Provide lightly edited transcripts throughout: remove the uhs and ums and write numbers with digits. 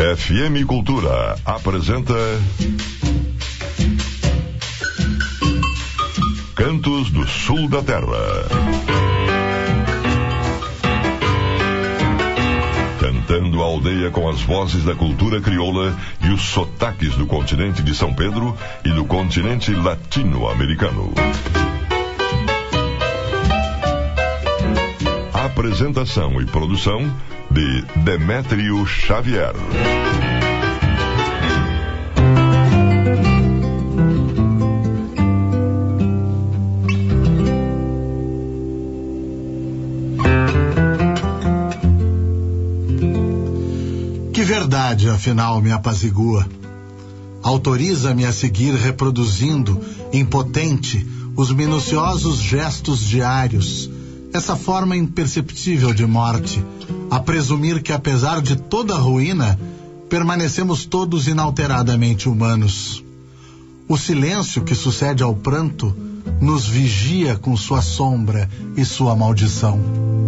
FM Cultura apresenta Cantos do Sul da Terra. Cantando a aldeia com as vozes da cultura crioula e os sotaques do continente de São Pedro e do continente latino-americano. Apresentação e produção de Demétrio Xavier. Que verdade, afinal, me apazigua. Autoriza-me a seguir reproduzindo, impotente, os minuciosos gestos diários, essa forma imperceptível de morte, a presumir que, apesar de toda a ruína, permanecemos todos inalteradamente humanos. O silêncio que sucede ao pranto nos vigia com sua sombra e sua maldição.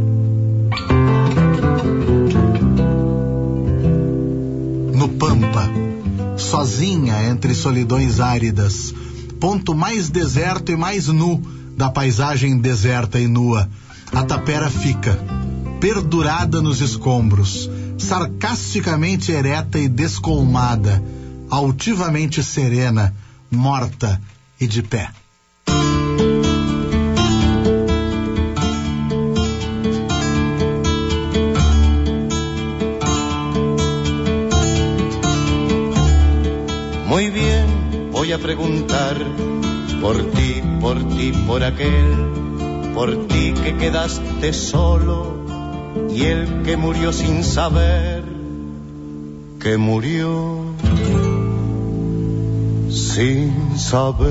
No Pampa, sozinha entre solidões áridas, ponto mais deserto e mais nu da paisagem deserta e nua, a tapera fica, perdurada nos escombros, sarcasticamente ereta e descolmada, altivamente serena, morta e de pé. Muy bien, voy a preguntar por ti, por aquel, por ti que quedaste solo y el que murió sin saber que murió sin saber.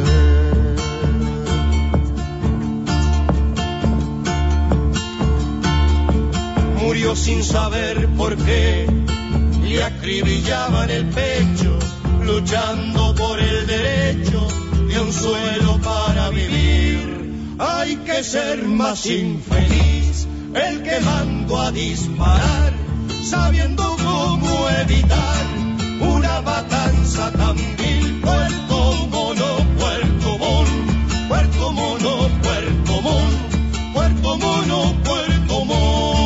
Murió sin saber por qué le acribillaban el pecho, luchando por el derecho de un suelo para vivir. Hay que ser más infeliz el que mandó a disparar, sabiendo cómo evitar una matanza tan vil. Puerto Mono, Puerto Montt, Puerto Mono, Puerto Montt, Puerto Mono, Puerto Montt.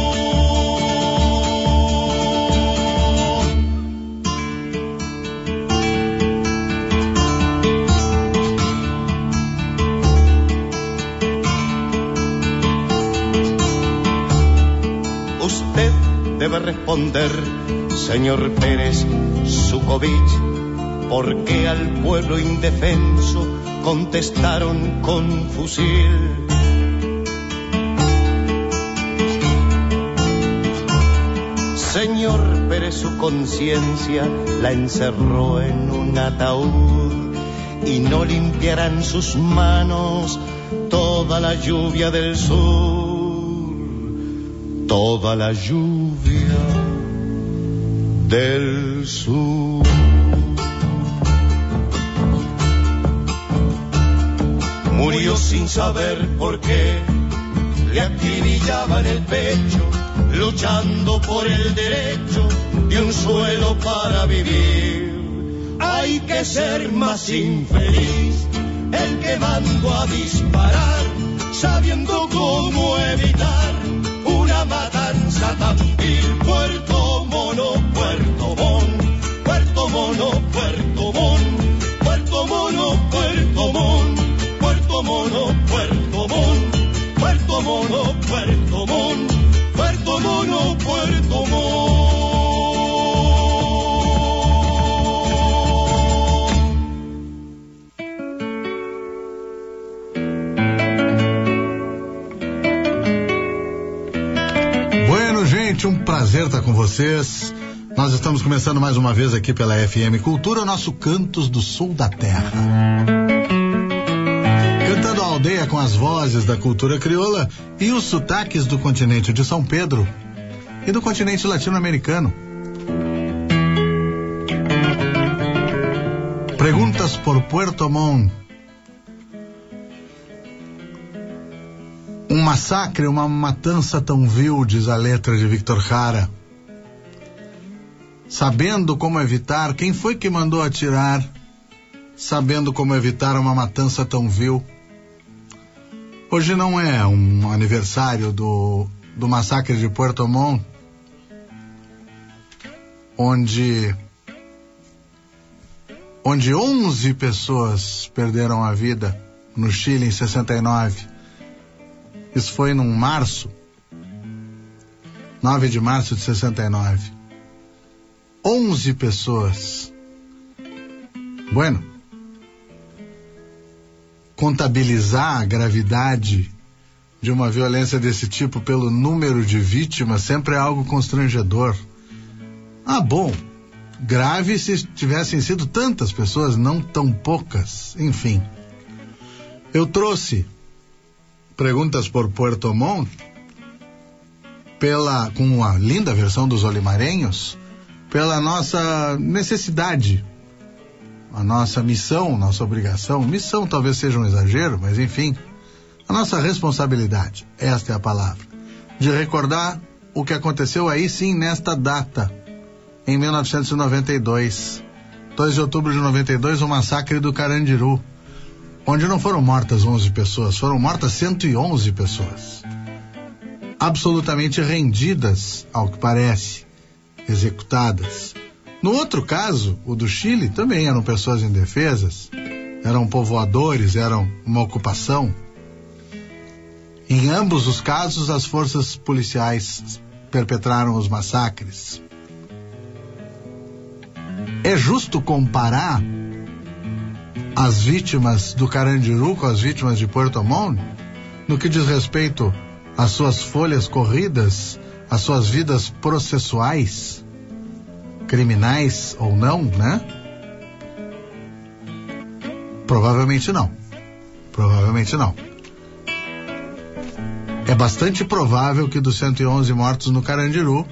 Usted debe responder, señor Pérez Sukovich, ¿por qué al pueblo indefenso contestaron con fusil? Señor Pérez, su conciencia la encerró en un ataúd y no limpiarán sus manos toda la lluvia del sur. Toda la lluvia del sur. Murió sin saber por qué le acribillaban el pecho, luchando por el derecho de un suelo para vivir. Hay que ser más infeliz el que mandó a disparar, sabiendo cómo evitar una matanza tan vil. Puerto Mono, Puerto Montt, Puerto Mono, Puerto Montt, Puerto Mono, Puerto Montt, Puerto Mono, Puerto Montt, Puerto Mono, Puerto Montt, Puerto Mono, Puerto Montt. Um prazer estar com vocês. Nós estamos começando mais uma vez aqui pela FM Cultura, o nosso Cantos do Sul da Terra. Cantando a aldeia com as vozes da cultura crioula e os sotaques do continente de São Pedro e do continente latino-americano. Perguntas por Puerto Montt. Um massacre, uma matança tão vil, diz a letra de Victor Jara. sabendo como evitar, quem foi que mandou atirar, sabendo como evitar uma matança tão vil. Hoje não é um aniversário do massacre de Puerto Montt, onde 11 pessoas perderam a vida no Chile em 69. Isso foi num 9 de março de 69. 11 pessoas. Bueno, contabilizar a gravidade de uma violência desse tipo pelo número de vítimas sempre é algo constrangedor. Bom, grave se tivessem sido tantas pessoas, não tão poucas. Enfim, eu trouxe Perguntas por Puerto Montt com uma linda versão dos Olimarenhos, pela nossa necessidade, a nossa missão, nossa obrigação. Missão talvez seja um exagero, mas enfim, a nossa responsabilidade, esta é a palavra, de recordar o que aconteceu aí sim nesta data, em 1992, 2 de outubro de 92, o massacre do Carandiru, onde não foram mortas 11 pessoas, foram mortas 111 pessoas, absolutamente rendidas, ao que parece, executadas. No outro caso, o do Chile, também eram pessoas indefesas, eram povoadores, eram uma ocupação. Em ambos os casos, as forças policiais perpetraram os massacres. É justo comparar as vítimas do Carandiru com as vítimas de Puerto Montt no que diz respeito às suas folhas corridas, às suas vidas processuais, criminais ou não, né? Provavelmente não. Provavelmente não. É bastante provável que dos 111 mortos no Carandiru,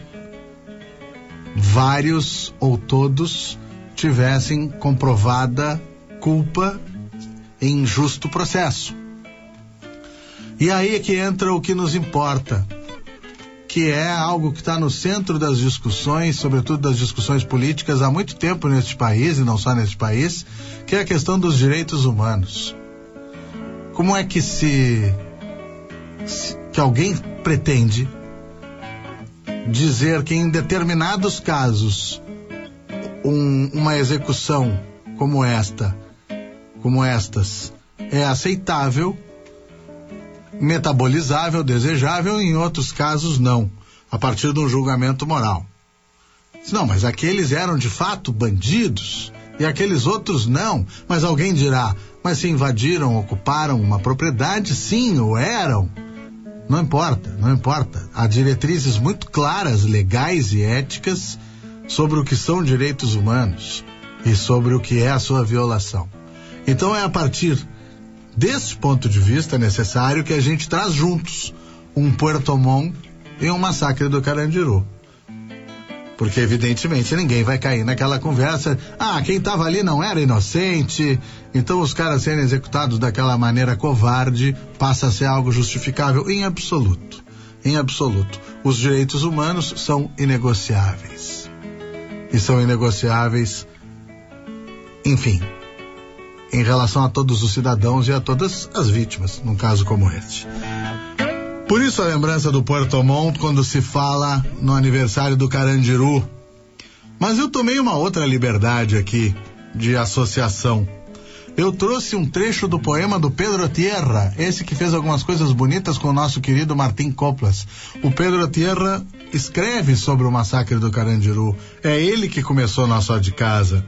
vários ou todos tivessem comprovada culpa em justo processo. E aí é que entra o que nos importa, que é algo que está no centro das discussões, sobretudo das discussões políticas, há muito tempo neste país, e não só neste país, que é a questão dos direitos humanos. Como é que que alguém pretende dizer que em determinados casos uma execução como estas é aceitável, metabolizável, desejável, e em outros casos não, a partir de um julgamento moral? Não, mas aqueles eram de fato bandidos e aqueles outros não. Mas alguém dirá, mas se invadiram, ocuparam uma propriedade, sim, ou eram. Não importa, não importa. Há diretrizes muito claras, legais e éticas sobre o que são direitos humanos e sobre o que é a sua violação. Então é a partir desse ponto de vista necessário que a gente traz juntos um Puerto Montt e um massacre do Carandiru. Porque evidentemente ninguém vai cair naquela conversa, quem estava ali não era inocente, então os caras serem executados daquela maneira covarde passa a ser algo justificável. Em absoluto, em absoluto. Os direitos humanos são inegociáveis. E são inegociáveis, enfim, em relação a todos os cidadãos e a todas as vítimas, num caso como este. Por isso a lembrança do Puerto Montt quando se fala no aniversário do Carandiru. Mas eu tomei uma outra liberdade aqui de associação. Eu trouxe um trecho do poema do Pedro Tierra, esse que fez algumas coisas bonitas com o nosso querido Martín Coplas. O Pedro Tierra escreve sobre o massacre do Carandiru. É ele que começou na só de casa.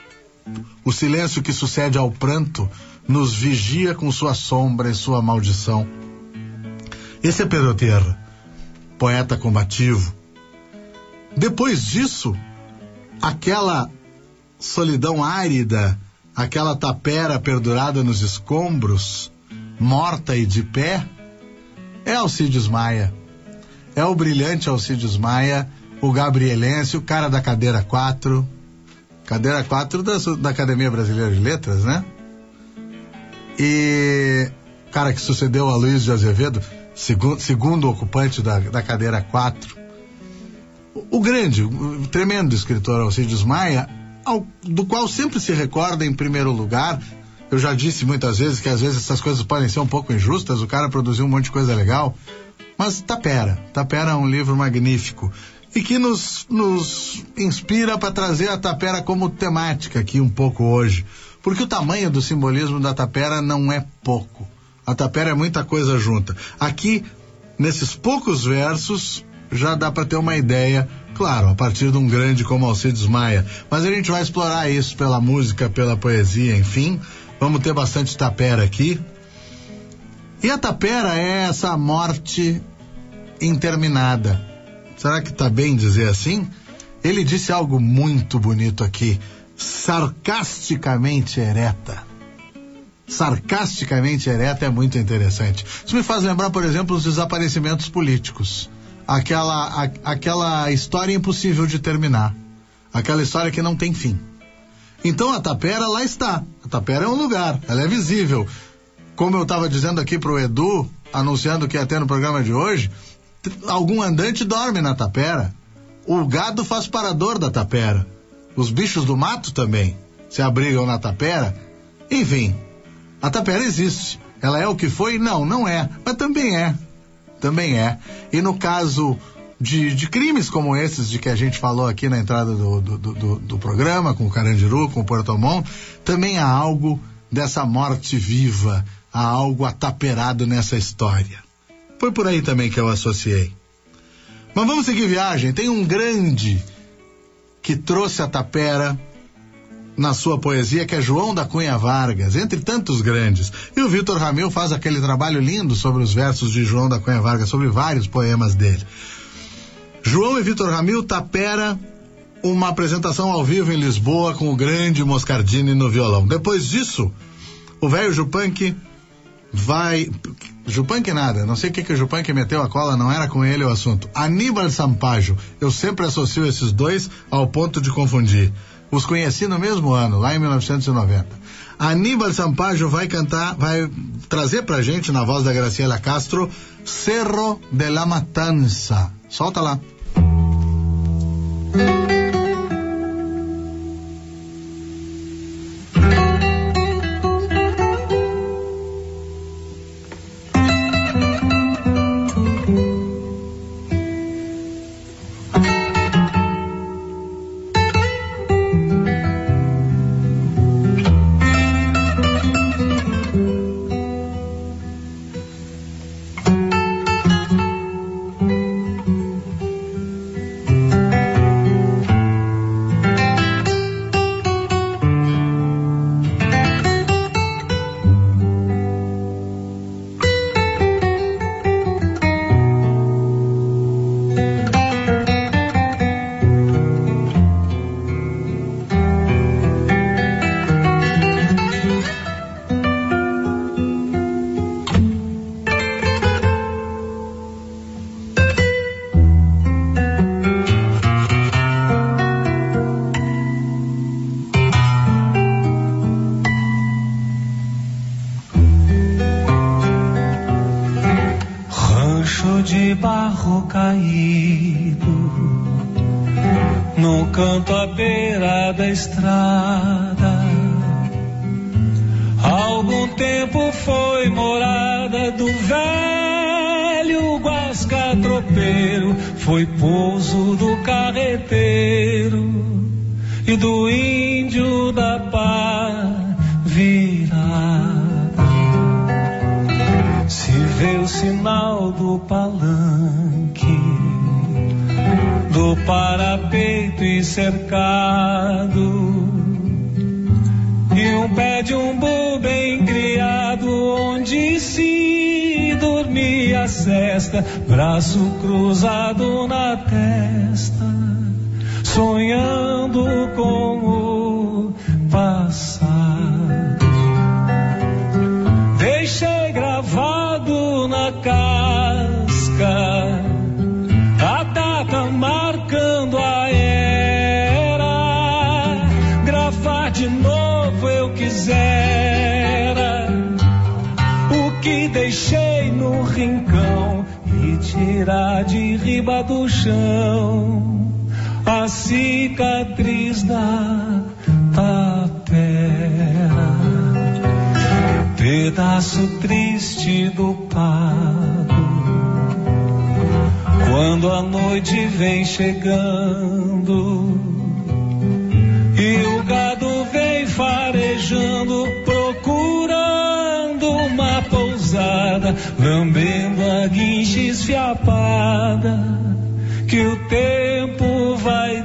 O silêncio que sucede ao pranto nos vigia com sua sombra e sua maldição. Esse é Pedro Tierra, poeta combativo. Depois disso, aquela solidão árida, aquela tapera perdurada nos escombros, morta e de pé, é Alcides Maia. É o brilhante Alcides Maia, o gabrielense, o cara da cadeira 4. Cadeira 4 da Academia Brasileira de Letras, né? E o cara que sucedeu a Luiz de Azevedo, segundo ocupante da cadeira 4. o grande, o tremendo escritor Alcides Maia, do qual sempre se recorda em primeiro lugar. Eu já disse muitas vezes que às vezes essas coisas podem ser um pouco injustas, o cara produziu um monte de coisa legal, mas Tapera é um livro magnífico e que nos inspira para trazer a Tapera como temática aqui um pouco hoje, porque o tamanho do simbolismo da Tapera não é pouco. A Tapera é muita coisa junta. Aqui, nesses poucos versos, já dá para ter uma ideia, claro, a partir de um grande como Alcides Maia, mas a gente vai explorar isso pela música, pela poesia, enfim. Vamos ter bastante Tapera aqui. E a Tapera é essa morte interminada. Será que tá bem dizer assim? Ele disse algo muito bonito aqui, sarcasticamente ereta. Sarcasticamente ereta é muito interessante. Isso me faz lembrar, por exemplo, os desaparecimentos políticos. Aquela história impossível de terminar. Aquela história que não tem fim. Então a Tapera lá está. A Tapera é um lugar, ela é visível. Como eu estava dizendo aqui pro Edu, anunciando que ia ter no programa de hoje, algum andante dorme na Tapera. O gado faz parador da Tapera. Os bichos do mato também se abrigam na Tapera. Enfim, a Tapera existe. Ela é o que foi? Não é. Mas também é. Também é. E no caso de crimes como esses de que a gente falou aqui na entrada do programa, com o Carandiru, com o Porto Montt, também há algo dessa morte viva, há algo ataperado nessa história. Foi por aí também que eu associei. Mas vamos seguir viagem. Tem um grande que trouxe a Tapera na sua poesia, que é João da Cunha Vargas, entre tantos grandes. E o Vitor Ramil faz aquele trabalho lindo sobre os versos de João da Cunha Vargas, sobre vários poemas dele. João e Vitor Ramil, Tapera, uma apresentação ao vivo em Lisboa com o grande Moscardini no violão. Depois disso, o velho Jupanqui vai... Jupanqui nada, não sei o que o Jupanqui meteu a cola, não era com ele o assunto. Aníbal Sampaio, eu sempre associo esses dois ao ponto de confundir. Os conheci no mesmo ano, lá em 1990. Aníbal Sampaio vai trazer pra gente, na voz da Graciela Castro, Cerro de la Matanza. Solta lá. de barro caído, num canto à beira da estrada. Algum tempo foi morada do velho guasca tropeiro, foi pouso do carreteiro e do índio da pá virada. Se vê o sinal do palanque, do parapeito e cercado, e um pé de umbu bem criado, onde se dormia a cesta, braço cruzado na testa, sonhando com o passado. Deixei gravado na casca a data marcando a era, gravar de novo eu quisera o que deixei no rincão e te tirar de riba do chão a cicatriz da tapera, pedaço triste do pago. Quando a noite vem chegando e o gado vem farejando, procurando uma pousada, lambendo a guincha esfiapada que o tempo vai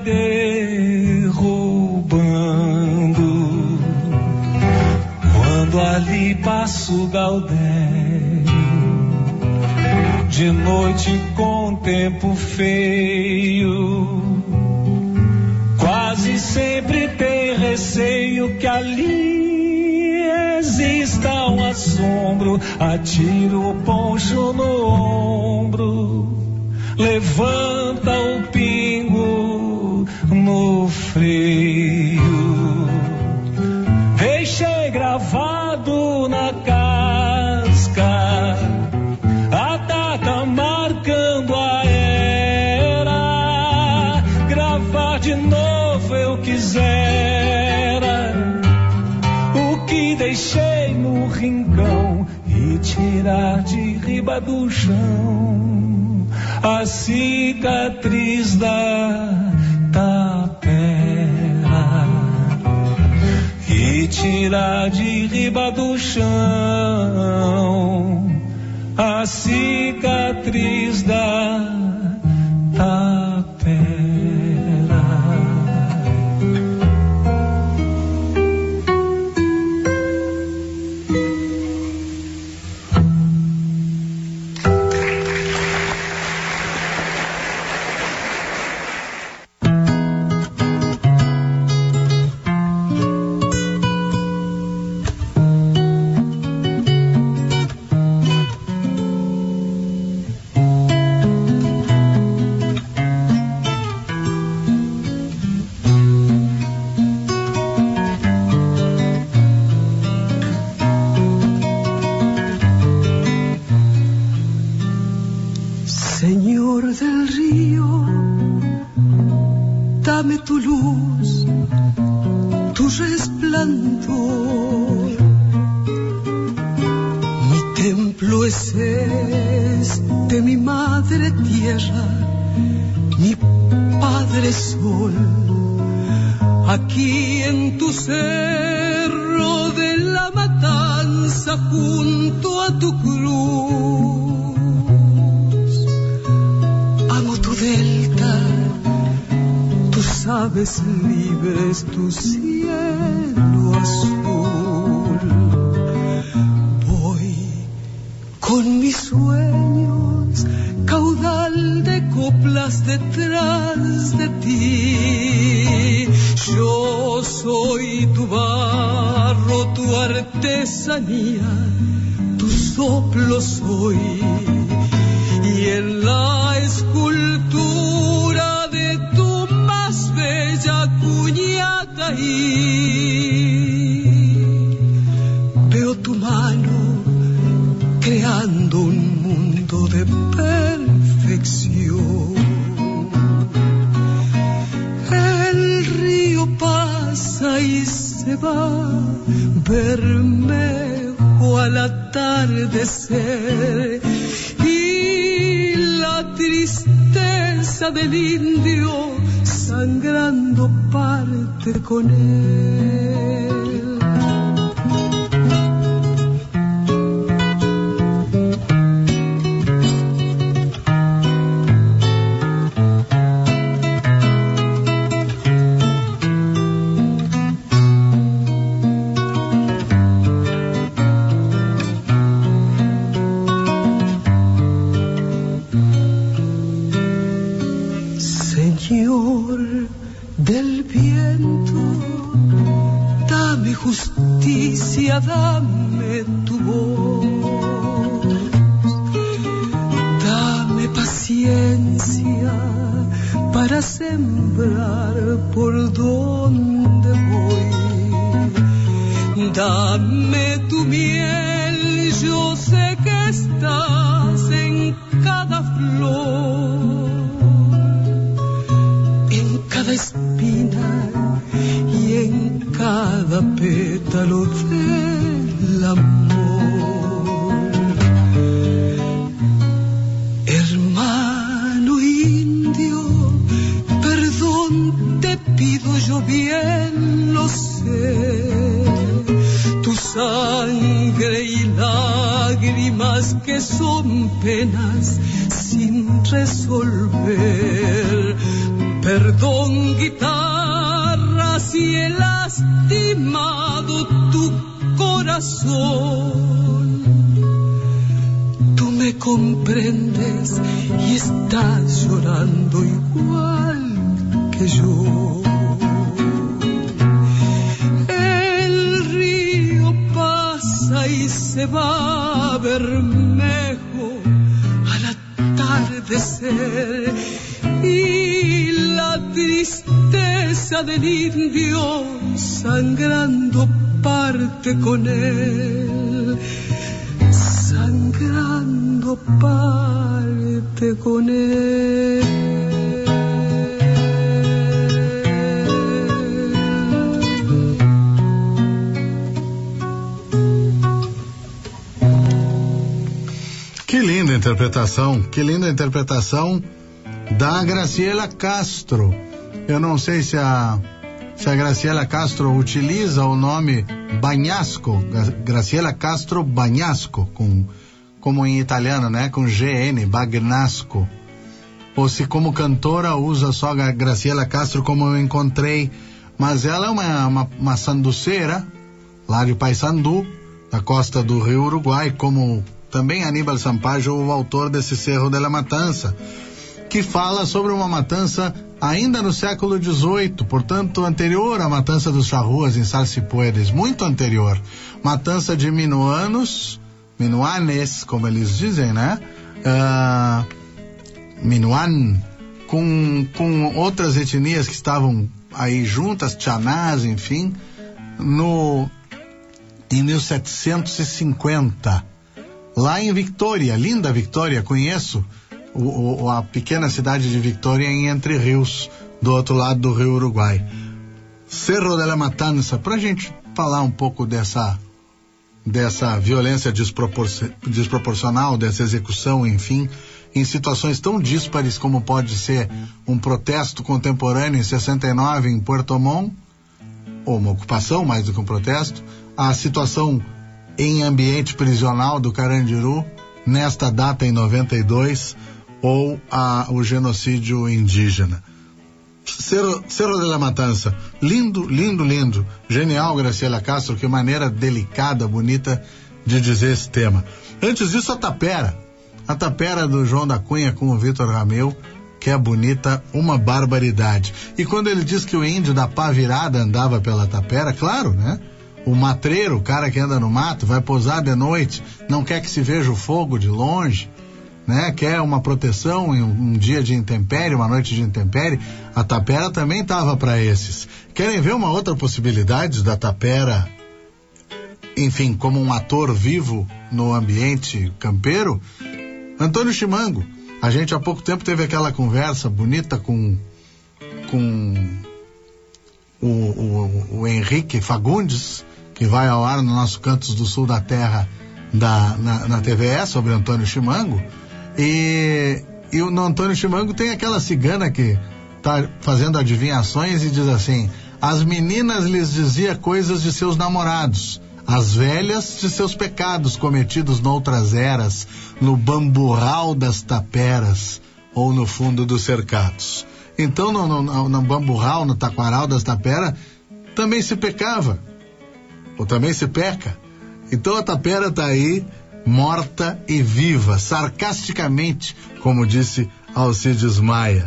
derrubando. Quando ali passa o Gaudério, de noite com tempo feio, quase sempre tem receio que ali exista um assombro. Atira o poncho no ombro, levanta o pingo no freio. Deixei gravado na casca a data marcando a era. Gravar de novo eu quisera o que deixei no rincão e tirar de riba do chão a cicatriz da tapera, e tirar de riba do chão a cicatriz da tapera. Libres tu cielo azul, voy con mis sueños, caudal de coplas detrás de ti. Yo soy tu barro, tu artesanía, tu soplo soy, y en la escultura de tu más bella cuñata ahí veo tu mano creando un mundo de perfección. El río pasa y se va, Bermejo al atardecer, y la tristeza del indio sangrando parte con él. Señor del viento, dame justicia, dame tu voz, dame paciencia para sembrar por donde voy, dame tu miel, yo sé que estás en cada flor. flor, en cada espina y en cada pétalo del amor. Hermano indio, perdón te pido, yo bien lo sé, tu sangre y lágrimas que son penas sin resolver. Perdón, guitarra, si he lastimado tu corazón. Tú me comprendes y estás llorando igual que yo. El río pasa y se va Bermejo al atardecer, y la tristeza del indio sangrando parte con él, sangrando parte con él. Que linda interpretação da Graciela Castro. Eu não sei se a Graciela Castro utiliza o nome Bagnasco, Graciela Castro Bagnasco, como em italiano, né? Com GN, Bagnasco. Ou se como cantora usa só a Graciela Castro, como eu encontrei. Mas ela é uma sanduceira, lá de Paissandu, da costa do Rio Uruguai, como também Aníbal Sampaio, o autor desse Cerro de la Matança, que fala sobre uma matança ainda no século XVIII, portanto anterior à matança dos charruas em Salsipuedes, muito anterior. Matança de minuanes, como eles dizem, né? Minuan, com outras etnias que estavam aí juntas, Chanás, enfim, em 1750. Lá em Victoria, linda Victoria, conheço a pequena cidade de Victoria em Entre Rios, do outro lado do Rio Uruguai. Cerro de la Matança, pra gente falar um pouco dessa violência desproporcional, dessa execução, enfim, em situações tão díspares como pode ser um protesto contemporâneo em 69 em Puerto Montt, ou uma ocupação mais do que um protesto, a situação em ambiente prisional do Carandiru, nesta data em 92, ou o genocídio indígena. Cerro de la Matança, lindo, lindo, lindo, genial, Graciela Castro, que maneira delicada, bonita de dizer esse tema. Antes disso, a tapera do João da Cunha com o Vitor Ramil, que é bonita, uma barbaridade. E quando ele diz que o índio da pá virada andava pela tapera, claro, né? O matreiro, o cara que anda no mato, vai posar de noite, não quer que se veja o fogo de longe, né? Quer uma proteção em um dia de intempérie, uma noite de intempérie. A tapera também estava para esses. Querem ver uma outra possibilidade da tapera, enfim, como um ator vivo no ambiente campeiro? Antônio Chimango. A gente há pouco tempo teve aquela conversa bonita com o Henrique Fagundes, que vai ao ar no nosso Cantos do Sul da Terra na TVE, sobre Antônio Chimango. E no Antônio Chimango tem aquela cigana que tá fazendo adivinhações e diz assim: as meninas lhes dizia coisas de seus namorados, as velhas de seus pecados cometidos noutras eras, no bamburral das taperas ou no fundo dos cercados. Então no bamburral, no taquaral das taperas também se pecava, ou também se peca. Então a tapera está aí, morta e viva, sarcasticamente, como disse Alcides Maia.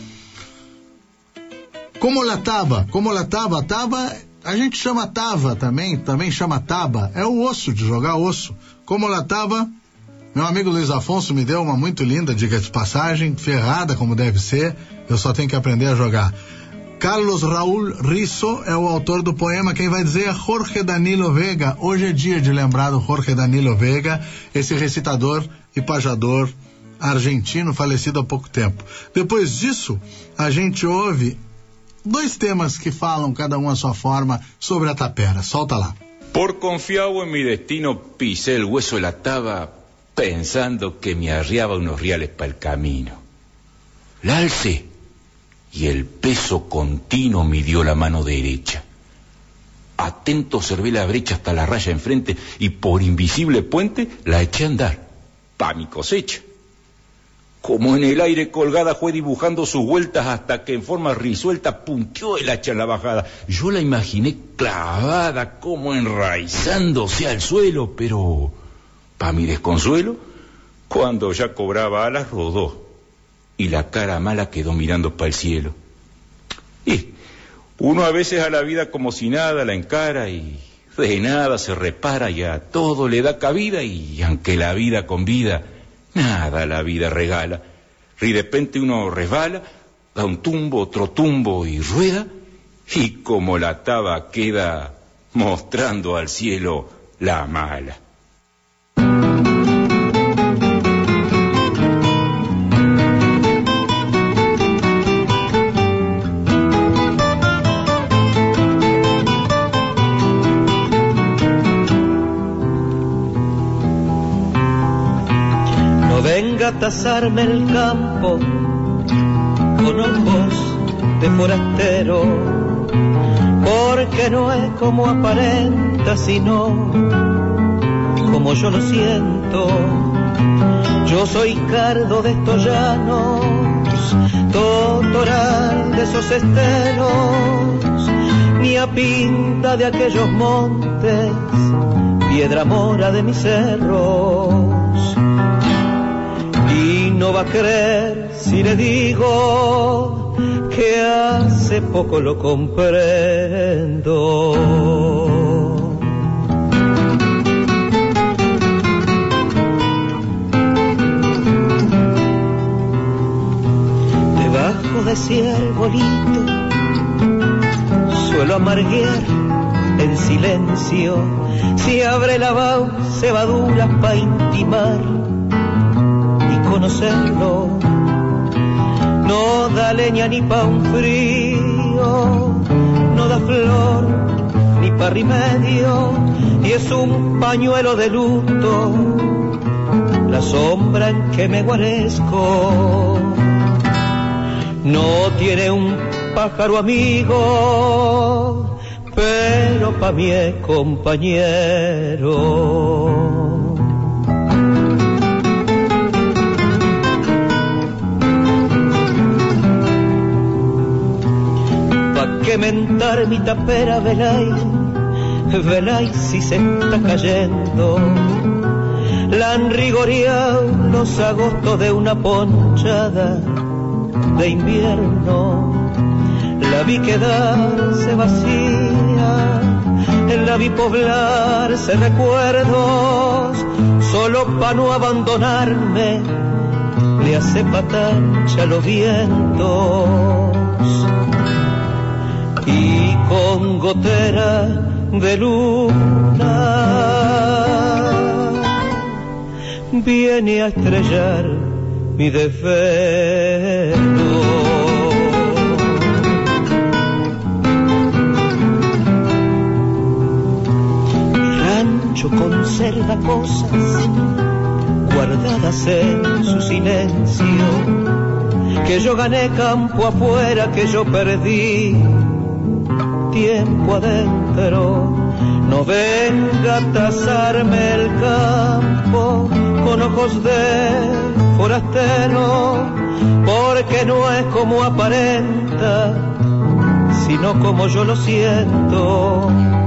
Como la taba, taba, a gente chama tava também chama taba, é o osso, de jogar osso. Como la taba, meu amigo Luiz Afonso me deu uma muito linda, diga de passagem, ferrada como deve ser, eu só tenho que aprender a jogar. Carlos Raul Risso é o autor do poema, quem vai dizer é Jorge Danilo Vega. Hoje é dia de lembrar do Jorge Danilo Vega, esse recitador e pajador argentino falecido há pouco tempo. Depois disso, a gente ouve 2 temas que falam, cada um à sua forma, sobre a tapera. Solta lá. Por confiado en mi destino, pisé el hueso de la taba pensando que me arriaba unos reales para el camino. La alcé y el peso continuo midió la mano derecha. Atento observé la brecha hasta la raya enfrente y por invisible puente la eché a andar, pa' mi cosecha. Como en el aire colgada fue dibujando sus vueltas hasta que en forma risuelta punteó el hacha en la bajada. Yo la imaginé clavada como enraizándose al suelo, pero pa' mi desconsuelo, cuando ya cobraba alas rodó y la cara mala quedó mirando pa' el cielo. Y uno a veces a la vida como si nada la encara y de nada se repara y a todo le da cabida y aunque la vida convida, nada la vida regala. Y de repente uno resbala, da un tumbo, otro tumbo y rueda, y como la taba queda mostrando al cielo la mala. A tasarme el campo con ojos de forastero, porque no es como aparenta, sino como yo lo siento. Yo soy cardo de estos llanos, totoral de esos esteros, mía pinta de aquellos montes, piedra mora de mis cerros. Y no va a creer si le digo que hace poco lo comprendo. Debajo de ese arbolito suelo amarguear en silencio. Si abre la cebadura pa' intimar conocerlo, no da leña ni pa' un frío, no da flor ni pa' remedio, y es un pañuelo de luto, la sombra en que me guarezco. No tiene un pájaro amigo, pero pa' mí es compañero. Que mentar mi tapera, velay si se está cayendo. La han rigoreado los agostos de una ponchada de invierno. La vi quedarse vacía, la vi poblarse recuerdos, solo pa' no abandonarme le hace patancha los vientos. Y con gotera de luna viene a estrellar mi desvelo. Mi rancho conserva cosas guardadas en su silencio, que yo gané campo afuera, que yo perdí tiempo adentro. No venga a tasarme el campo con ojos de forastero, porque no es como aparenta, sino como yo lo siento.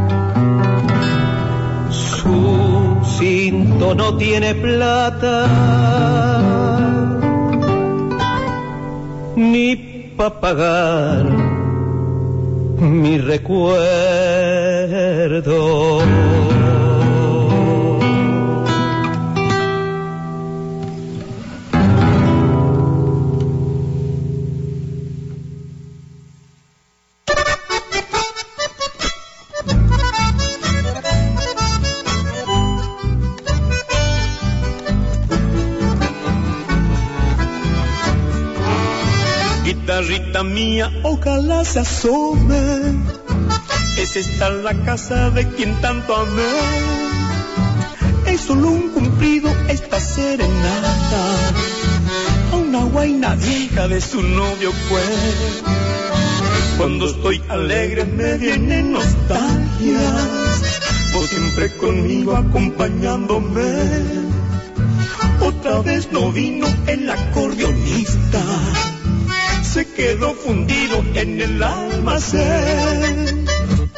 Su cinto no tiene plata ni pa' pagar mi recuerdo. Guitarrita mía, ojalá se asome. Es esta la casa de quien tanto amé. Es solo un cumplido esta serenata a una guaina vieja de su novio fue. Cuando estoy alegre me vienen nostalgias, vos siempre conmigo acompañándome. Otra vez no vino el acordeonista, se quedó fundido en el almacén.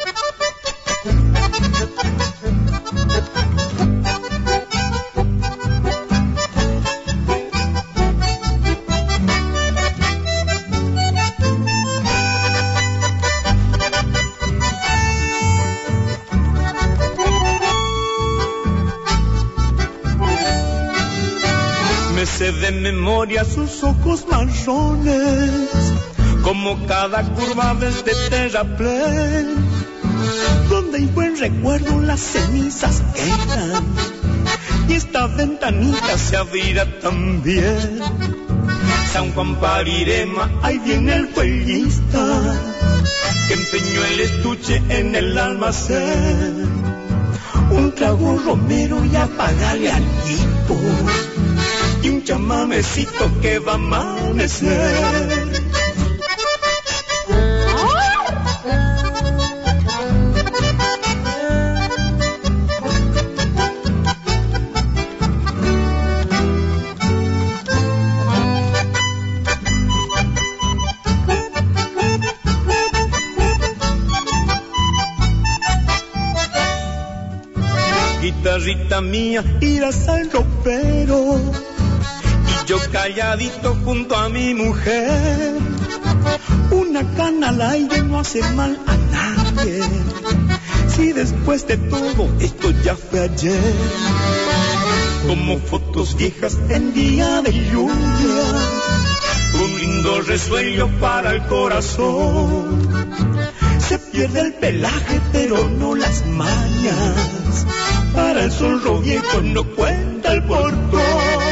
Sé de memoria sus ojos marrones, como cada curva de este terraplén, donde hay buen recuerdo las cenizas quedan, y esta ventanita se abrirá también. San Juan Parirema, ahí viene el jueguista, que empeñó el estuche en el almacén. Un trago romero y apagarle al tipo, y un chamamecito que va a amanecer. Guitarrita mía, irás al ropero, yo calladito junto a mi mujer. Una cana al aire no hace mal a nadie, si después de todo esto ya fue ayer. Como fotos viejas en día de lluvia, un lindo resuello para el corazón. Se pierde el pelaje pero no las mañas, para el zorro viejo no cuenta el portón.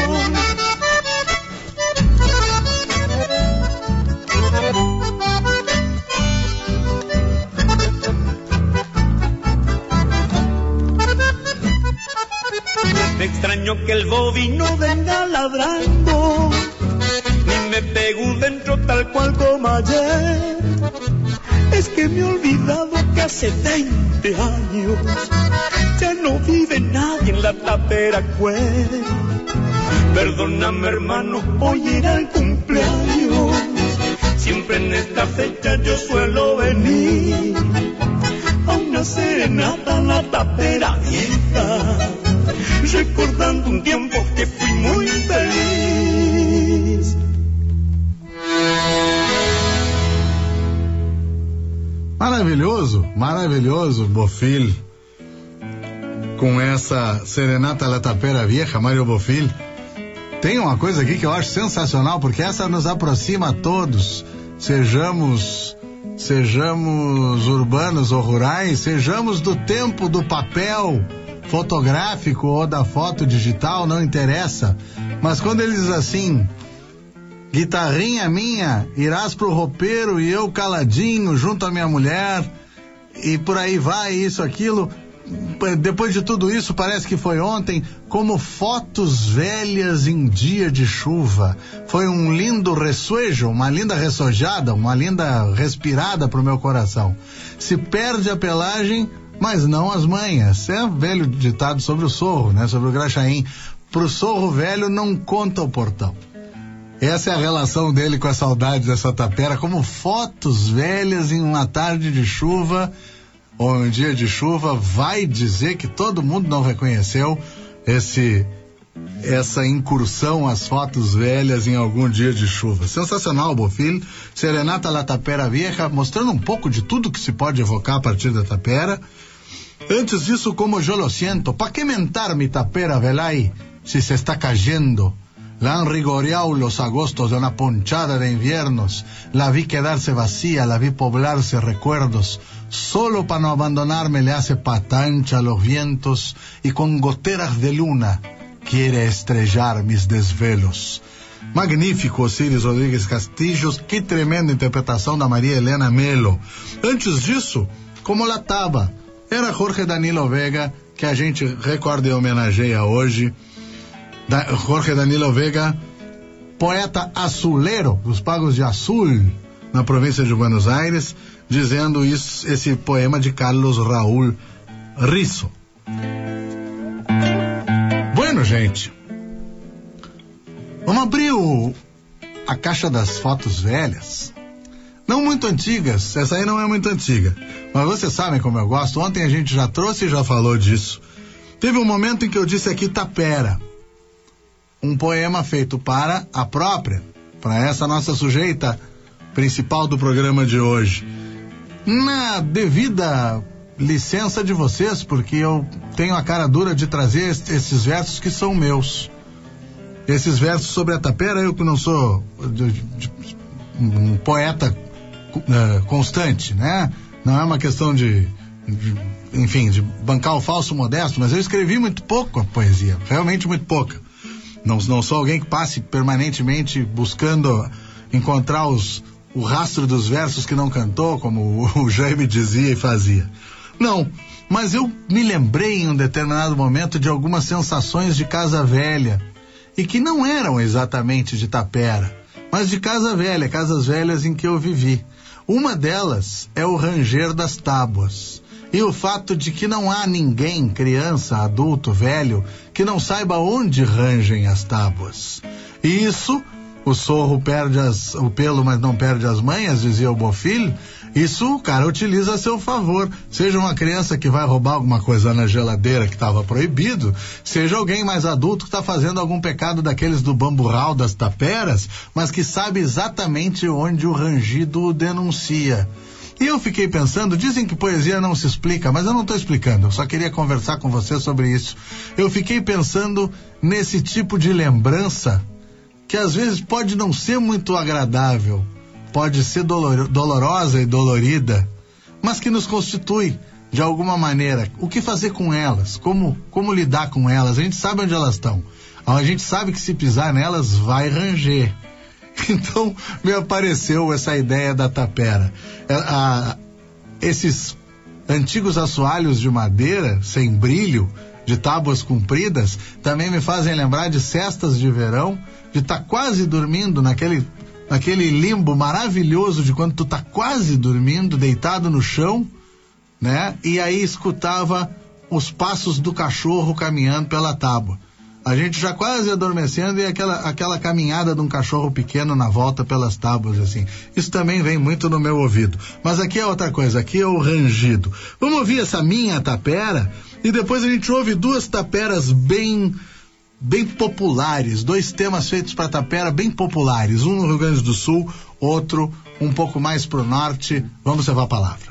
Extraño que el bovino venga ladrando, ni me pegó dentro tal cual como ayer. Es que me he olvidado que hace 20 años ya no vive nadie en la tapera cuel. Perdóname hermano, hoy era el cumpleaños, siempre en esta fecha yo suelo venir a una serenata en la tapera vieja, recordando un tiempo que fui muy feliz. Maravilhoso, maravilhoso, Bofill. Com essa Serenata La Tapera Vieja, Mário Bofill. Tem uma coisa aqui que eu acho sensacional, porque essa nos aproxima a todos. Sejamos urbanos ou rurais, sejamos do tempo do papel fotográfico ou da foto digital, não interessa. Mas quando ele diz assim: guitarrinha minha, irás pro roupeiro e eu caladinho junto à minha mulher, e por aí vai, isso, aquilo. Depois de tudo isso, parece que foi ontem, como fotos velhas em dia de chuva. Foi um lindo ressuejo, uma linda ressojada, uma linda respirada pro meu coração. Se perde a pelagem, mas não as manhas. É um velho ditado sobre o sorro, né? Sobre o Graxaim. Pro sorro velho não conta o portão. Essa é a relação dele com a saudade dessa tapera, como fotos velhas em uma tarde de chuva, ou um dia de chuva. Vai dizer que todo mundo não reconheceu essa incursão às fotos velhas em algum dia de chuva. Sensacional, Bofill. Serenata La Tapera Vieja, mostrando um pouco de tudo que se pode evocar a partir da tapera. Antes disso, como yo lo siento, ¿pa' qué mentar mi tapera velay si se está cayendo? La han rigoreado los agostos de una ponchada de inviernos. La vi quedarse vacía, la vi poblarse recuerdos. Solo para no abandonarme le hace patancha los vientos y con goteras de luna quiere estrellar mis desvelos. magnífico Osíris Rodrigues Castillos, que tremenda interpretação da Maria Helena Melo. Antes disso, Como La Taba, era Jorge Danilo Vega, que a gente recorda e homenageia hoje. Jorge Danilo Vega, poeta azulero dos Pagos de Azul, na província de Buenos Aires, dizendo isso, esse poema de Carlos Raúl Risso. Bueno, gente, vamos abrir a caixa das fotos velhas. Não muito antigas, essa aí não é muito antiga, mas vocês sabem como eu gosto. Ontem a gente já trouxe e já falou disso. Teve um momento em que eu disse aqui Tapera, um poema feito para a própria, para essa nossa sujeita principal do programa de hoje. Na devida licença de vocês, porque eu tenho a cara dura de trazer esses versos que são meus. Esses versos sobre a tapera, eu que não sou um poeta constante, né? Não é uma questão de bancar o falso modesto, mas eu escrevi muito pouco a poesia, realmente muito pouca. Não sou alguém que passe permanentemente buscando encontrar o rastro dos versos que não cantou, como o Jaime dizia e fazia. Não, mas eu me lembrei em um determinado momento de algumas sensações de casa velha, e que não eram exatamente de tapera, mas de casa velha, casas velhas em que eu vivi. Uma delas é o ranger das tábuas, e o fato de que não há ninguém, criança, adulto, velho, que não saiba onde rangem as tábuas. E isso, o sorro perde o pelo, mas não perde as manhas, dizia o Bofill. Isso o cara utiliza a seu favor. Seja uma criança que vai roubar alguma coisa na geladeira que estava proibido, seja alguém mais adulto que está fazendo algum pecado daqueles do bamburral das taperas, mas que sabe exatamente onde o rangido o denuncia. E eu fiquei pensando, dizem que poesia não se explica, mas eu não estou explicando, eu só queria conversar com você sobre isso. Eu fiquei pensando nesse tipo de lembrança que às vezes pode não ser muito agradável, pode ser dolorosa e dolorida, mas que nos constitui de alguma maneira. O que fazer com elas? Como lidar com elas? A gente sabe onde elas estão. A gente sabe que se pisar nelas vai ranger. Então me apareceu essa ideia da tapera. Esses antigos assoalhos de madeira, sem brilho, de tábuas compridas, também me fazem lembrar de cestas de verão, de estar quase dormindo naquele limbo maravilhoso de quando tu tá quase dormindo, deitado no chão, né? E aí escutava os passos do cachorro caminhando pela tábua. A gente já quase adormecendo e aquela caminhada de um cachorro pequeno na volta pelas tábuas, assim. Isso também vem muito no meu ouvido. Mas aqui é outra coisa, aqui é o rangido. Vamos ouvir essa minha tapera e depois a gente ouve duas taperas bem populares, dois temas feitos para tapera bem populares, um no Rio Grande do Sul, outro um pouco mais pro norte. Vamos levar a palavra.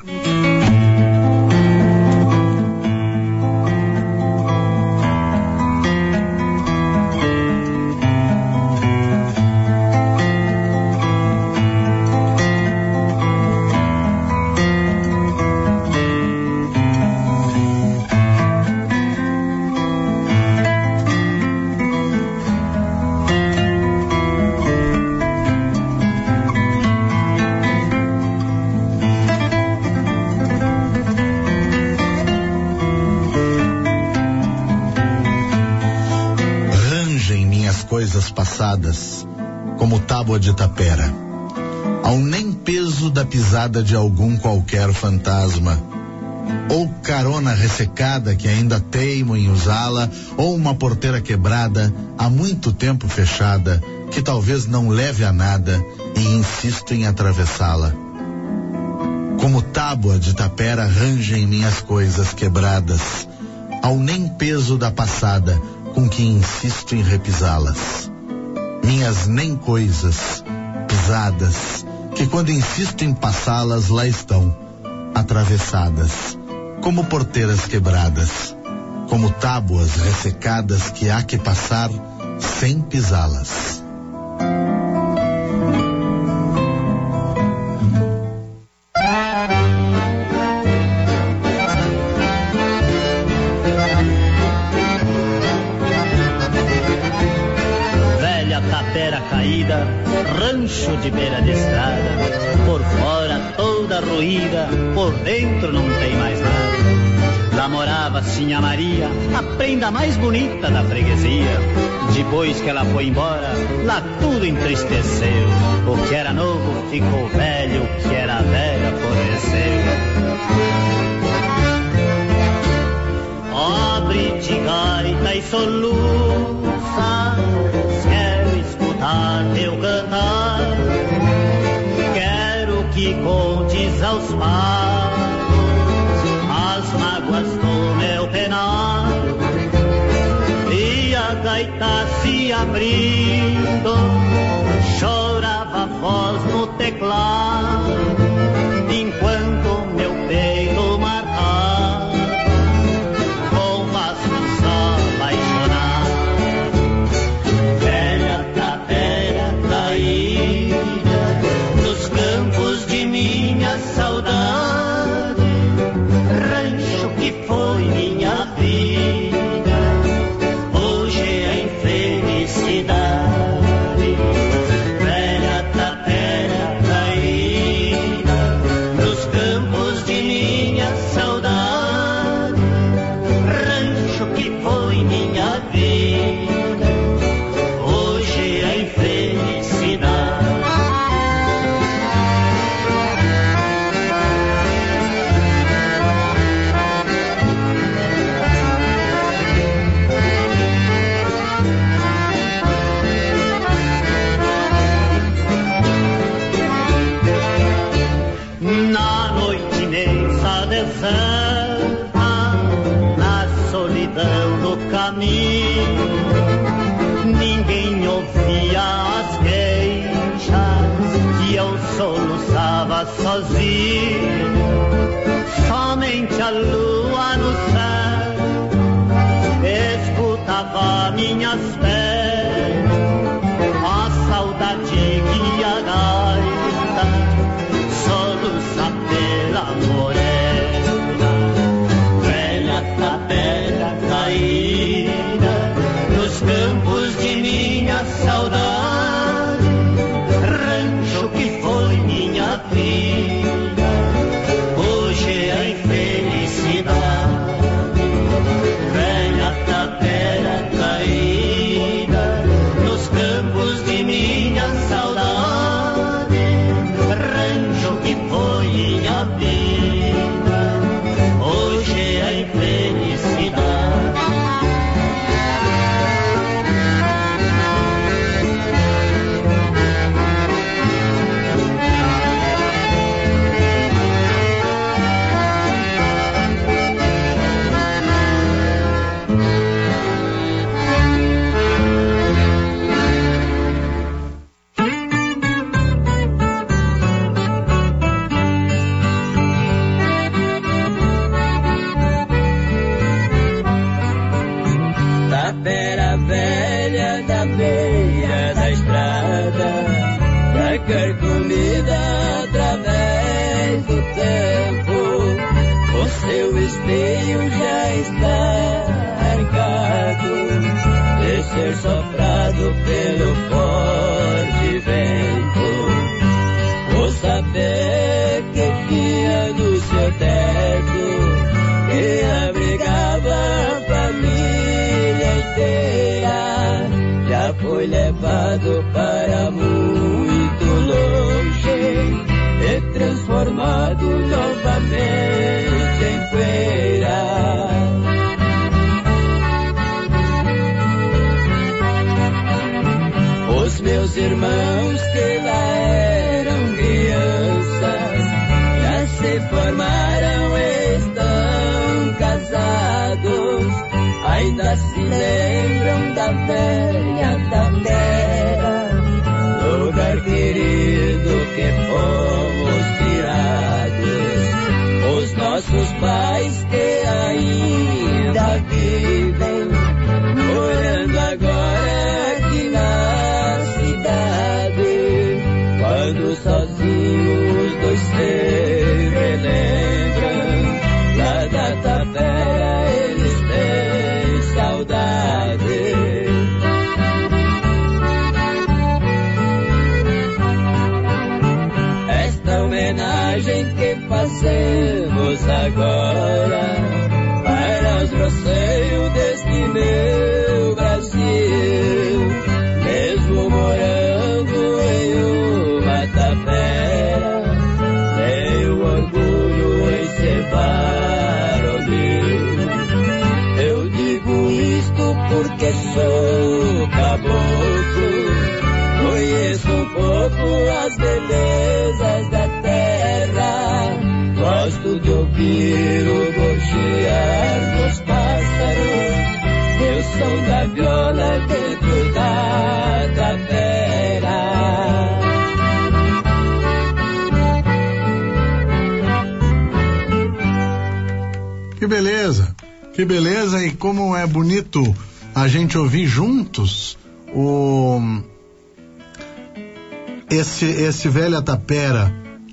Passadas, como tábua de tapera, ao nem peso da pisada de algum qualquer fantasma, ou carona ressecada que ainda teimo em usá-la, ou uma porteira quebrada, há muito tempo fechada, que talvez não leve a nada e insisto em atravessá-la. Como tábua de tapera rangem minhas coisas quebradas, ao nem peso da passada com que insisto em repisá-las. Minhas nem coisas, pisadas, que quando insisto em passá-las, lá estão, atravessadas, como porteiras quebradas, como tábuas ressecadas que há que passar sem pisá-las. Caída beira de estrada, por fora toda ruída, por dentro não tem mais nada. Lá morava Sinha Maria, a prenda mais bonita da freguesia. Depois que ela foi embora, lá tudo entristeceu. O que era novo ficou velho, o que era velho apodreceu. Abre de gaita e soluça, quero escutar teu cantar. Quero que contes aos pagos as mágoas do meu penar. E a gaita se abrindo, chorava a voz no teclado, enquanto meu peito marcava com laços apaixonados. Velha tapera caída nos campos de minha saudade, rancho que foi minha vida, hoje é infelicidade. Velha tapera caída nos campos de minha saudade, rancho que foi minha vida, hoje é infelicidade. Na noite imensa deserta, na solidão do caminho, ninguém ouvia as queixas que eu soluçava sozinho. Somente a lua no céu escutava minhas penas, a saudade que a gaita soluça pela morena. Velha tapera caída nos campos de minha saudade, rancho que foi minha vida, hoje é infelicidade. Velha tapera caída nos campos de minha saudade, rancho que foi minha vida, hoje é infelicidade. Tapera velha da beira da estrada, pra carcomida através do tempo, o seu esteio já está arcado de ser soprado pelo forte vento. O saber que tinha do seu teto, que abrigava a família inteira, já foi levado para muito longe e transformado novamente em poeira. Os meus irmãos que lá eram crianças já se formaram e estão casados, ainda se lembram da velha tapera, lugar querido que fomos tirados. Os nossos pais que ainda vivem, morando agora aqui na cidade, quando sozinhos os dois se relembram, lá da tapera eles têm saudade. viagem que fazemos agora para os roceios deste meu Brasil, mesmo morando em uma tapera, tenho orgulho em ser varonil. Eu digo isto porque sou caboclo, conheço um pouco as belezas da terra, gosto de ouvir o gorjear dos pássaros, e o som da viola dentro da tapera. Que beleza, e como é bonito a gente ouvir juntos esse velha tapera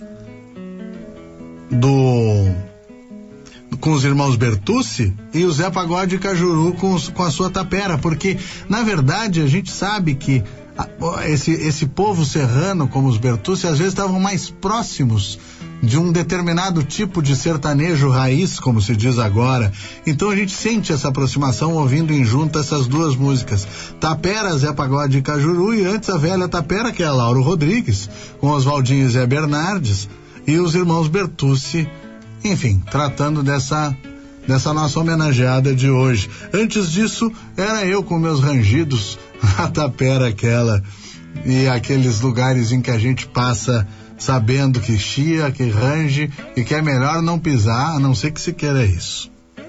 com os irmãos Bertucci e o Zé Pagode Cajuru com a sua tapera, porque na verdade a gente sabe que esse povo serrano como os Bertucci às vezes estavam mais próximos de um determinado tipo de sertanejo raiz, como se diz agora. Então a gente sente essa aproximação ouvindo em junto essas duas músicas. Tapera, Zé Pagode e Cajuru, e antes a velha tapera, que é a Lauro Rodrigues, com Oswaldinho e Zé Bernardes, e os irmãos Bertucci, enfim, tratando dessa nossa homenageada de hoje. Antes disso, era eu com meus rangidos, a tapera aquela, e aqueles lugares em que a gente passa sabendo que chia, que range e que é melhor não pisar, a não ser que se queira isso.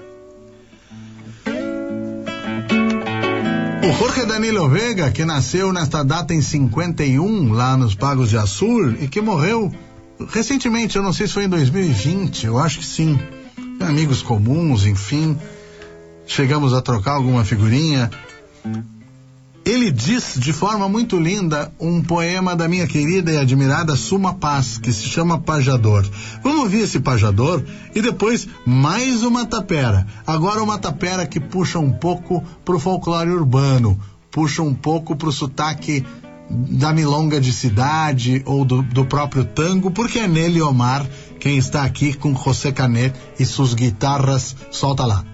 O Jorge Danilo Vega, que nasceu nesta data em 51, lá nos Pagos de Açul, e que morreu recentemente, eu não sei se foi em 2020, eu acho que sim. Amigos comuns, enfim, chegamos a trocar alguma figurinha. Ele diz de forma muito linda um poema da minha querida e admirada Suma Paz, que se chama Pajador. Vamos ouvir esse Pajador e depois mais uma tapera. Agora uma tapera que puxa um pouco pro folclore urbano, puxa um pouco pro sotaque da milonga de cidade ou do próprio tango, porque é Nelly Omar quem está aqui com José Canet e suas guitarras. Solta lá.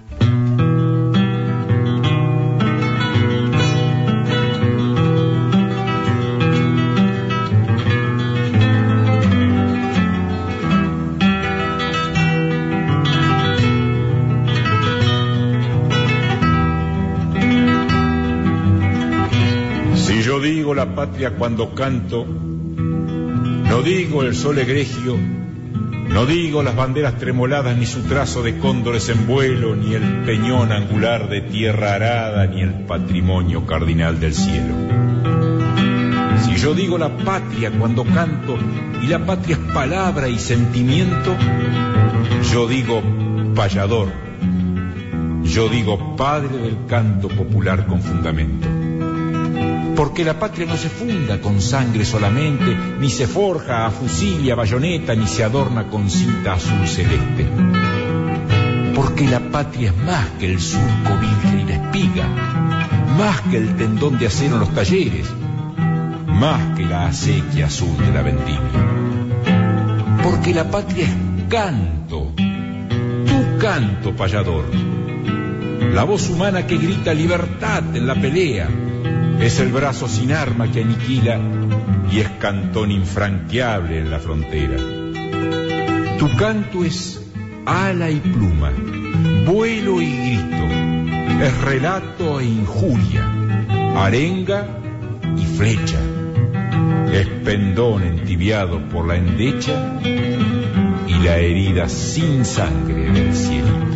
Digo la patria cuando canto, no digo el sol egregio, no digo las banderas tremoladas, ni su trazo de cóndores en vuelo, ni el peñón angular de tierra arada, ni el patrimonio cardinal del cielo. Si yo digo la patria cuando canto, y la patria es palabra y sentimiento, yo digo payador, yo digo padre del canto popular con fundamento. Porque la patria no se funda con sangre solamente, ni se forja a fusil y a bayoneta, ni se adorna con cinta azul celeste. Porque la patria es más que el surco virgen y la espiga, más que el tendón de acero en los talleres, más que la acequia azul de la vendimia. Porque la patria es canto, tu canto payador, la voz humana que grita libertad en la pelea. Es el brazo sin arma que aniquila y es cantón infranqueable en la frontera. Tu canto es ala y pluma, vuelo y grito, es relato e injuria, arenga y flecha, es pendón entibiado por la endecha y la herida sin sangre del cielito.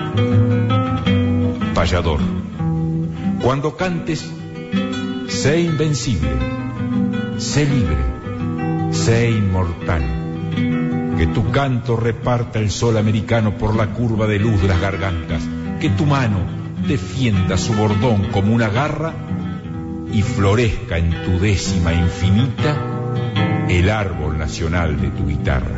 Payador, cuando cantes, sé invencible, sé libre, sé inmortal. Que tu canto reparta el sol americano por la curva de luz de las gargantas. Que tu mano defienda su bordón como una garra y florezca en tu décima infinita el árbol nacional de tu guitarra.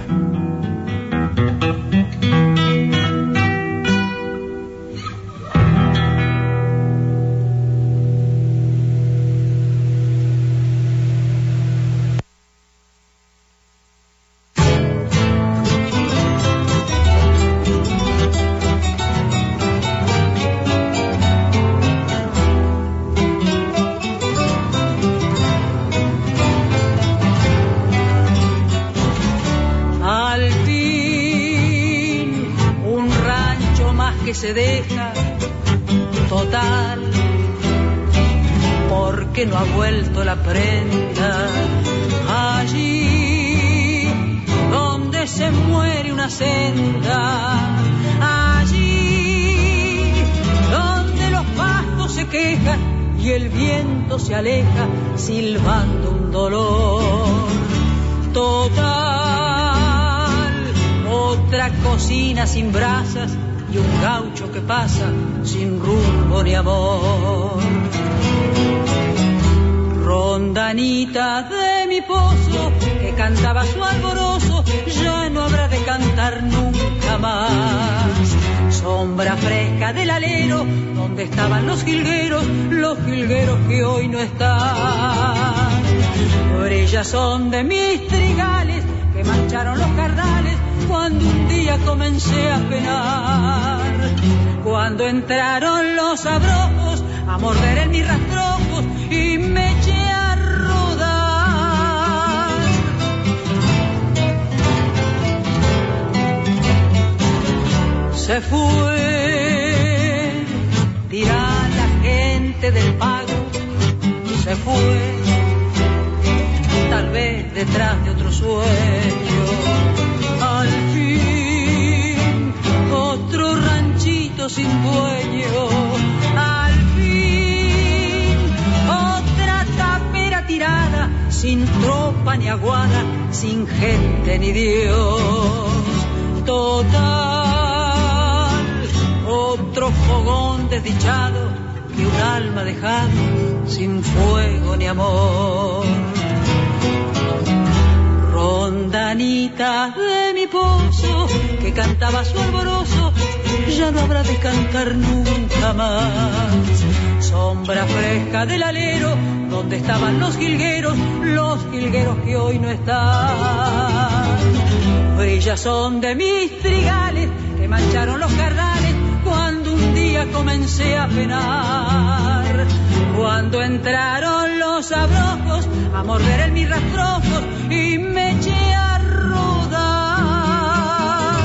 se deja, total, porque no ha vuelto la prenda. Allí donde se muere una senda, allí donde los pastos se quejan y el viento se aleja silbando un dolor. Total, otra cocina sin brasas y un gaucho que pasa sin rumbo ni amor. Rondanita de mi pozo que cantaba su alborozo, ya no habrá de cantar nunca más. Sombra fresca del alero donde estaban los jilgueros que hoy no están. Ellas son de mis trigales que mancharon los cardales cuando un día comencé a penar. Cuando entraron los abrojos a morder en mis rastrojos y me eché a rodar. Se fue, dirá la gente del pago, se fue, tal vez detrás de otro sueño. Al fin, otro ranchito sin dueño. Al fin, otra tapera tirada, sin tropa ni aguada, sin gente ni Dios. Total, otro fogón desdichado que un alma dejado sin fuego ni amor. Rondanita de mi pozo que cantaba su alborozo, ya no habrá de cantar nunca más. Sombra fresca del alero donde estaban los jilgueros que hoy no están. Ellas son de mis trigales que mancharon los cardales cuando un día comencé a penar. Cuando entraron los abrojos a morder en mis rastrojos y me eché a rodar.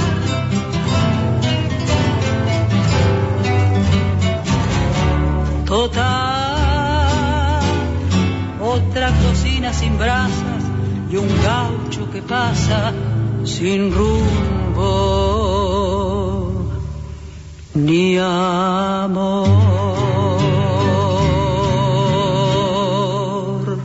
Total, otra cocina sin brasas y un gaucho que pasa sin rumbo ni amor.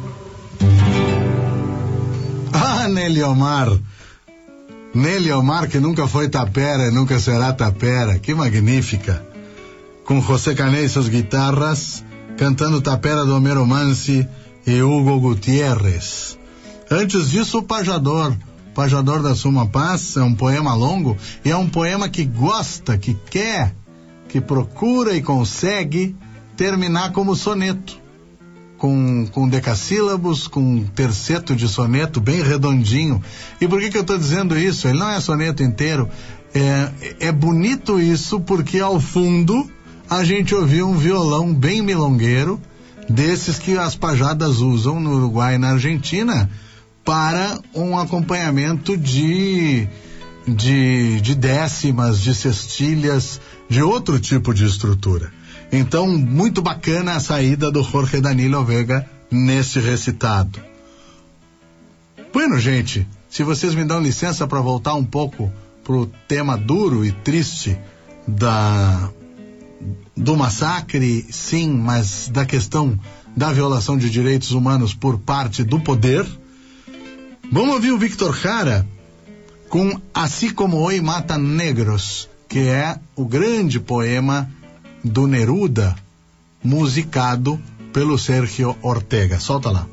Ah, Nelly Omar. Nelly Omar, que nunca foi tapera e nunca será tapera. Que magnífica. Com José Canet e suas guitarras, cantando Tapera do Homero Mansi e Hugo Gutierrez. Antes disso, o Pajador da Suma Paz, é um poema longo e é um poema que gosta, que quer, que procura e consegue terminar como soneto, com decassílabos, com um terceto de soneto bem redondinho. E por que eu estou dizendo isso? Ele não é soneto inteiro. É bonito isso porque ao fundo a gente ouviu um violão bem milongueiro, desses que as pajadas usam no Uruguai e na Argentina para um acompanhamento de décimas, de cestilhas, de outro tipo de estrutura. Então, muito bacana a saída do Jorge Danilo Vega nesse recitado. Bueno, gente, se vocês me dão licença para voltar um pouco pro tema duro e triste do massacre, sim, mas da questão da violação de direitos humanos por parte do poder, vamos ouvir o Víctor Jara com Assim Como Hoy Matan Negros, que é o grande poema do Neruda, musicado pelo Sérgio Ortega. Solta lá.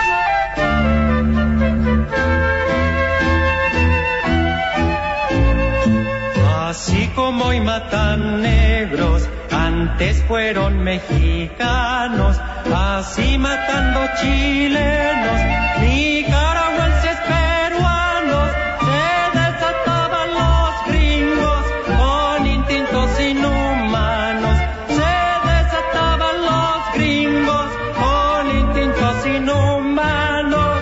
Así como hoy matan negros, antes fueron mexicanos, así matando chilenos, nicaragüenses, peruanos, se desataban los gringos con instintos inhumanos, se desataban los gringos con instintos inhumanos.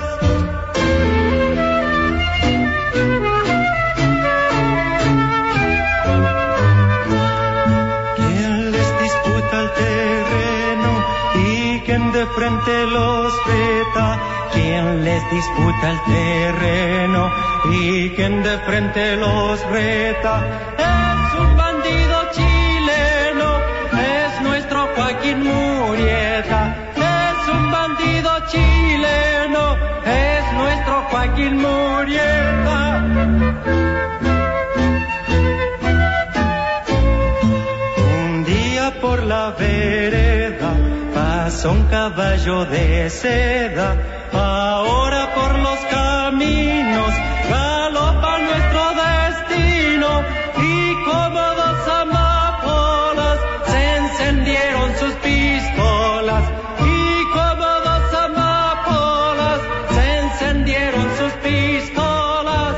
quien les disputa el terreno y quien de frente los reta es un bandido chileno, es nuestro Joaquín Murieta. Es un bandido chileno, es nuestro Joaquín Murieta. Un día por la vereda pasó un caballo de seda, ahora por los caminos galopa nuestro destino, y como dos amapolas se encendieron sus pistolas, y como dos amapolas se encendieron sus pistolas.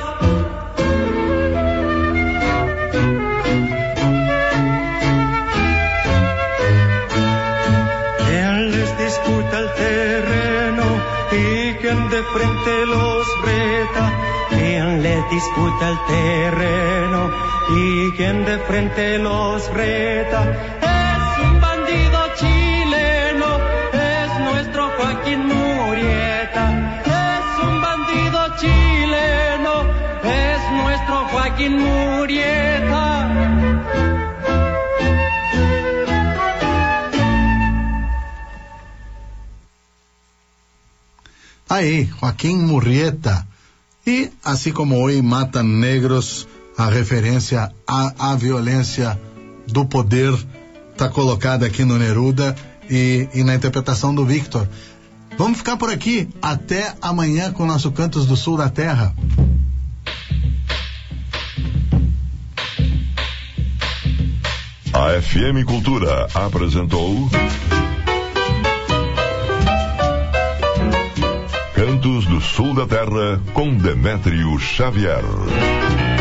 Quien les disputa el terreno y quien de frente los reta, quien les disputa el terreno y quien de frente los reta, es un bandido chileno, es nuestro Joaquín Murieta. Es un bandido chileno, es nuestro Joaquín Murieta. Aí, Joaquim Murrieta. E, assim como hoje matan negros, a referência à violência do poder está colocada aqui no Neruda e na interpretação do Victor. Vamos ficar por aqui até amanhã com o nosso Cantos do Sul da Terra. A FM Cultura apresentou Cantos do Sul da Terra com Demétrio Xavier.